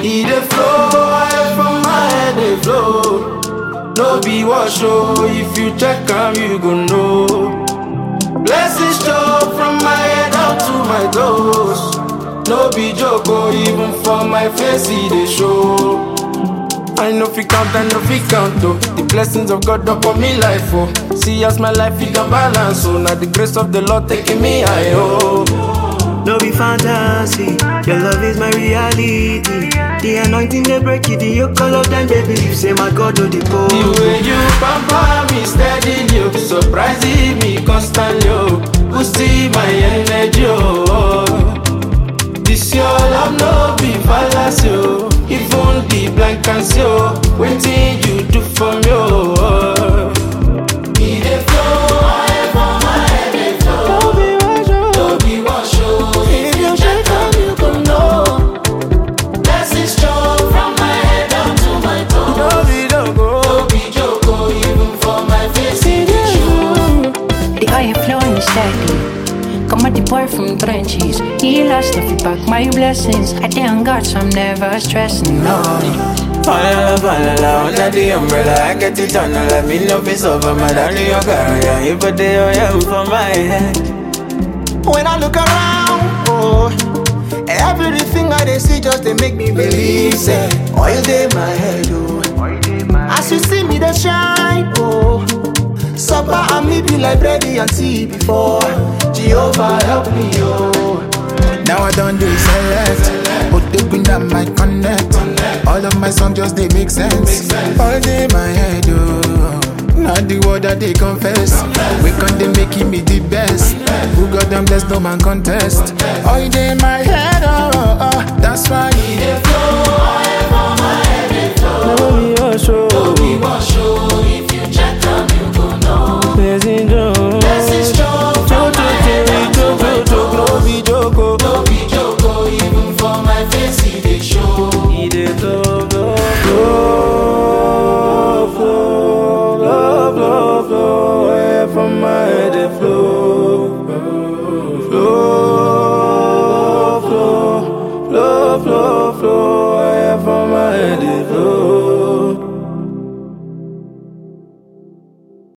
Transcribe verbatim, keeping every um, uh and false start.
E dey flow, I from my head dey flow. No be wash oh, if you check am you go know. Blessings show from my head down to my toes. No be joke oh, even for my face e dey show. I know fi count, I know fi count oh. The blessings of God upon me life oh. See as my life it can balance oh. Now the grace of the Lord taking me high oh. No be fantasy, your love is my reality. The anointing they break it, the yoke all of them they believe. Say my God no the go. The way you pamper me steady, you surprising me constantly oh. Boosting my energy oh. This your love no be fallacy oh. Even the blind can see oh. Waiting you do for me oh. E dey flow, I from my head dey flow. No be wash oh, No be wash oh. if you check am you go know. Blessings show from my head down to my toes. No be don't go. No be joke oh, even for my face it dey show. The oil flowing steady. Come at the boy from trenches. He lost if you back my blessings. I thank God, so I'm never stressing. No. Falala, falala, under the umbrella, I get it on. Let me know if it's over, my darling, your girl. Yeah, you put the oil for my head. When I look around, oh, everything I they see just they make me believe. Say, oil dey my head, oh. As you see me, they shine, oh. Supper and me be like bready and tea before. Jehovah help me, oh. Now I don't do select, but they bring that my connect. All of my songs just they make sense. All day my head, oh. Not the word that they confess. We can't they making me the best. Who got them blessed, no man contest. All day my head, oh, oh, oh. That's why E dey